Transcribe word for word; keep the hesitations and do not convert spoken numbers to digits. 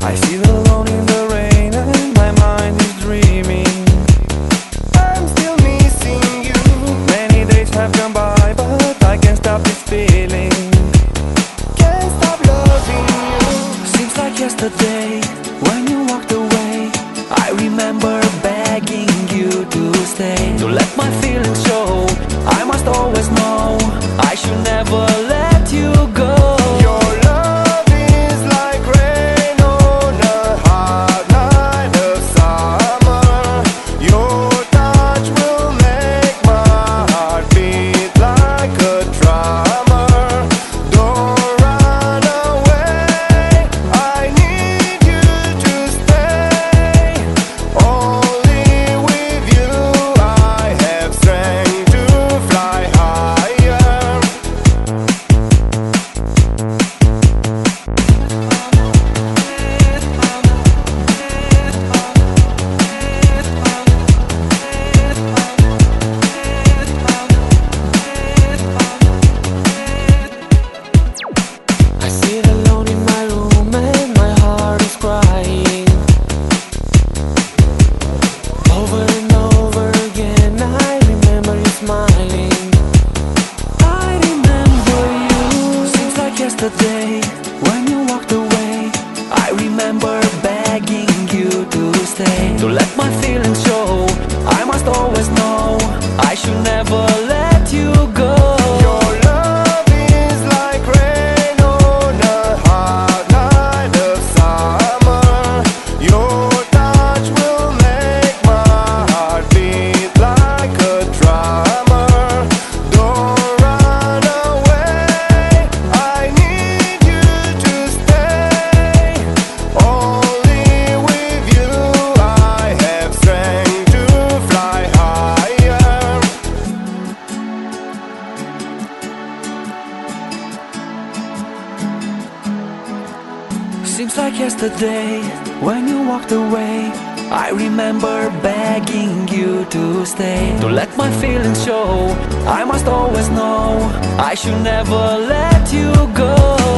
I sit alone in the rain and my mind is dreaming. I'm still missing you. Many days have gone by, but I can't stop this feeling. Can't stop loving you. Seems like yesterday when you walked away. I remember begging you to stay, to let my feelings show. I must always know I should never let you go. Your love is like rain on a hot night of summer. Your touch will make my heart beat like a drummer. Don't run away, I need you to stay. Only with you I have strength to fly higher. I sit alone in my room and my heart is crying. Over and over again I remember you smiling. I remember you. Seems like yesterday when you walked away. I remember begging you to stay, to let my feelings show. I must always know I should never let you go. Your love is like rain on a hot night of summer. Your touch will make my heart beat like a drummer. Don't run away, I need you to stay. Only with you I have strength to fly higher. Seems like yesterday when you walked away. I remember begging you to stay, to let my feelings show. I must always know I should never let you go.